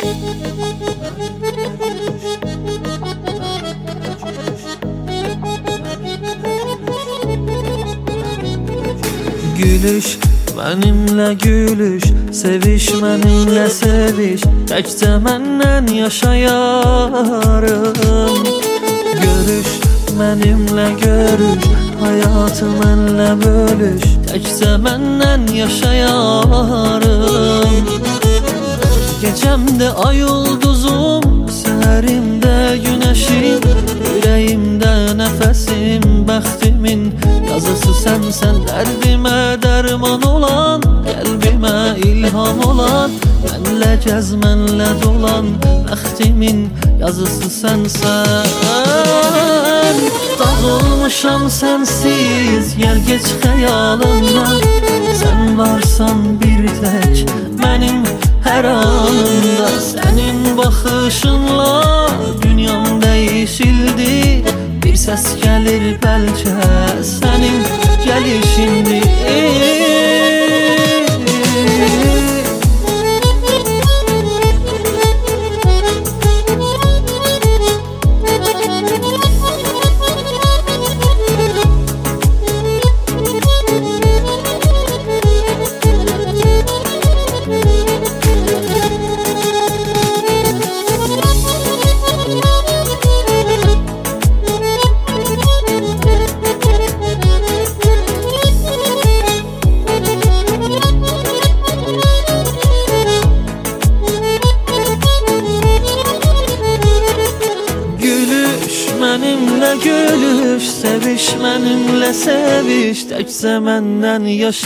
Gülüş benimle gülüş, seviş benimle seviş, təkcə məndən yaşayarım. Görüş benimle görüş, hayatı mənlə bölüş, təkcə məndən yaşayarım. Gecəmdə ay ulduzum, səhərimdə günəşim, ürəyimdə nəfəsim, bəxtimin yazısı sənsən. Dərdimə dərman olan, qəlbimə ilham olan, mənlə gəz, mənlə dolan, bəxtimin yazısı sənsən. Dağılmışam sənsiz, gəl geç xəyalımdan. Sən varsan bir tək mənim hər anımda. Sənin baxışınla dünyam dəyişildi. Bir səs gəlir bəlkə sənin gəlişindi. Mənimlə gülüş, seviş mənimlə seviş, təkcə məndən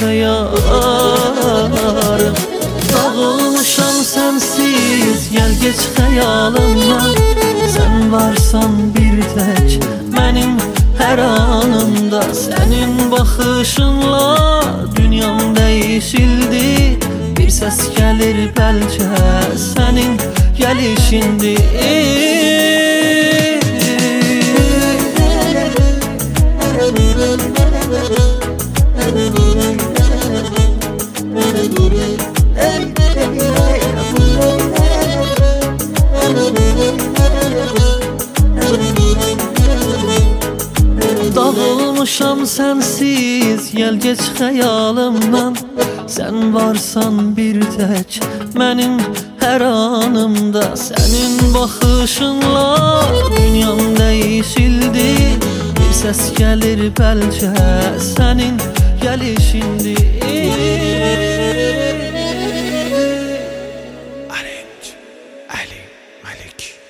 yaşayarım. Dağılmışam sənsiz, gəl geç xəyalımdan. Sən varsan bir tək mənim hər anımda. Sənin baxışınla dünyam dəyişildi. Bir səs gəlir bəlkə sənin gəlişindi. Dağılmışam sənsiz, gəl geç xəyalımdan. Sən varsan bir tək mənim hər anımda. Sənin baxışınla dünyam dəyişildi. Bir səs gəlir bəlkə sənin gəlişindi. Arrange Ali Malik.